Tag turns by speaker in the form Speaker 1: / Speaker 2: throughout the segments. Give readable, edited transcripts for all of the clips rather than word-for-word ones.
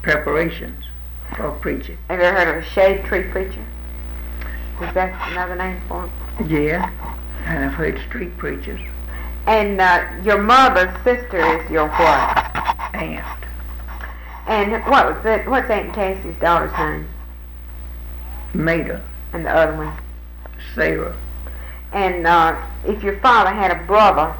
Speaker 1: preparations for preaching.
Speaker 2: Have you ever heard of a shade tree preacher? Is that another name for him?
Speaker 1: Yeah, and I've heard street preachers.
Speaker 2: And your mother's sister is your what?
Speaker 1: Aunt.
Speaker 2: And what's Aunt Cassie's daughter's name?
Speaker 1: Maida.
Speaker 2: And the other one?
Speaker 1: Sarah.
Speaker 2: And if your father had a brother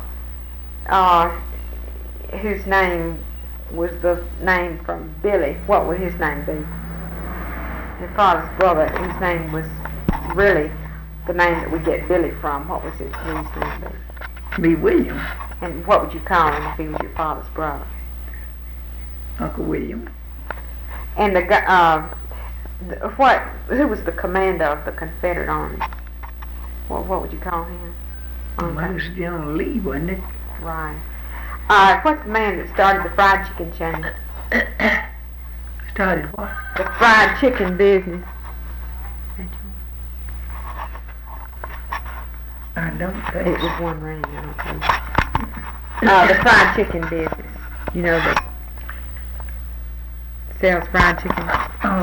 Speaker 2: whose name was the name from Billy, what would his name be? Your father's brother, whose name was really the name that we get Billy from, what was his name be?
Speaker 1: Be William.
Speaker 2: And what would you call him if he was your father's brother?
Speaker 1: Uncle William.
Speaker 2: And who was the commander of the Confederate Army? What would you call him?
Speaker 1: Well, it was General Lee, wasn't it?
Speaker 2: Right. What's the man that started the fried chicken chain?
Speaker 1: Started what?
Speaker 2: The fried chicken business.
Speaker 1: I don't think
Speaker 2: It was one ring, I don't think. The fried chicken business. You know, that sells fried chicken?
Speaker 1: Oh,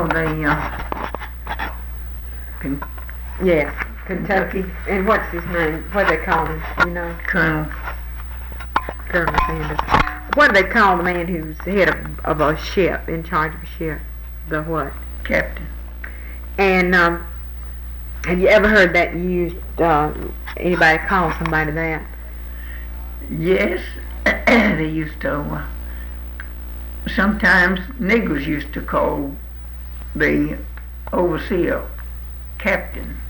Speaker 2: Yes, Kentucky. And what's his name? What do they call him? You know?
Speaker 1: Colonel
Speaker 2: Sanders. What do they call the man who's the head of a ship, in charge of a ship? The what?
Speaker 1: Captain.
Speaker 2: And have you ever heard that used? Anybody call somebody that?
Speaker 1: Yes, they used to. Sometimes niggers used to call the overseer captain.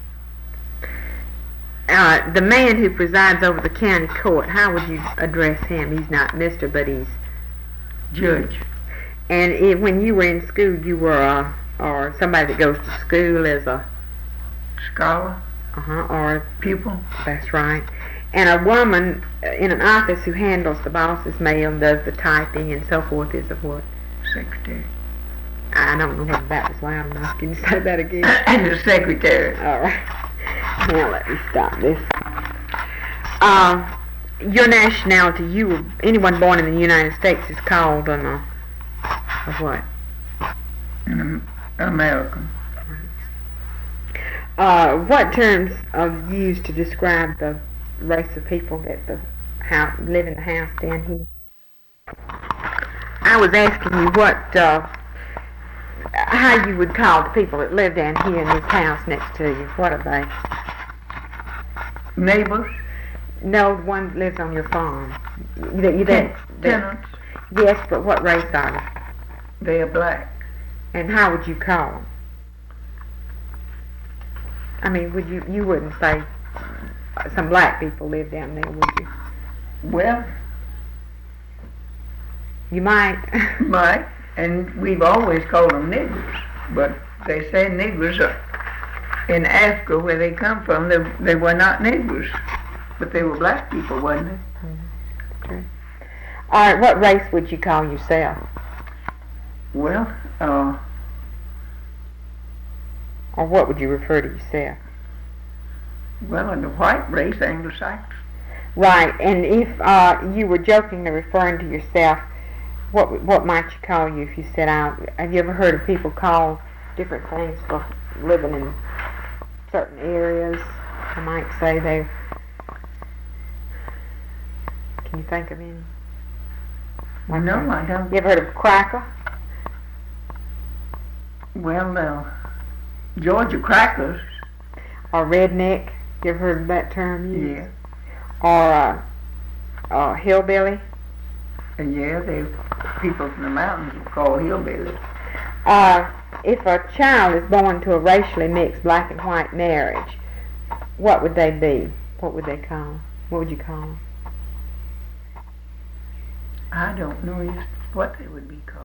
Speaker 2: The man who presides over the county court, how would you address him? He's not Mr., but he's
Speaker 1: Judge.
Speaker 2: And when you were in school, you were or somebody that goes to school as a
Speaker 1: Scholar.
Speaker 2: Or
Speaker 1: Pupil.
Speaker 2: That's right. And a woman in an office who handles the boss's mail and does the typing and so forth is a what?
Speaker 1: Secretary.
Speaker 2: I don't know whether that was loud enough. Can you say that again?
Speaker 1: The secretary.
Speaker 2: All right. Now let me stop this. Your nationality, anyone born in the United States is called a what?
Speaker 1: An American.
Speaker 2: What terms are used to describe the race of people that live in the house down here? I was asking you how you would call the people that live down here in this house next to you. What are they?
Speaker 1: Neighbors?
Speaker 2: No, the one that lives on your farm.
Speaker 1: Tenants.
Speaker 2: Yes, but what race are they?
Speaker 1: They are black.
Speaker 2: And how would you call them? I mean, you wouldn't say some black people live down there, would you?
Speaker 1: Well,
Speaker 2: you might.
Speaker 1: Might, and we've always called them niggers, but they say niggers are in Africa, where they come from, they were not niggers, but they were black people, wasn't they?
Speaker 2: Mm-hmm. Okay. All right, what race would you call yourself?
Speaker 1: Well,
Speaker 2: or what would you refer to yourself?
Speaker 1: Well, in the white race, Anglo-Saxon.
Speaker 2: Right, and if you were jokingly referring to yourself, what might you call you if you said out? Have you ever heard of people call different things for living in certain areas? I might say they. Can you think of any?
Speaker 1: No, I don't.
Speaker 2: You ever heard of cracker?
Speaker 1: Well, Georgia crackers.
Speaker 2: Or redneck? You ever heard of that term used?
Speaker 1: Yeah.
Speaker 2: Or hillbilly?
Speaker 1: Yeah, people from the mountains are called hillbillies.
Speaker 2: If a child is born to a racially mixed black and white marriage, what would they be? What would they call? What would you call them?
Speaker 1: I don't know what they would be called.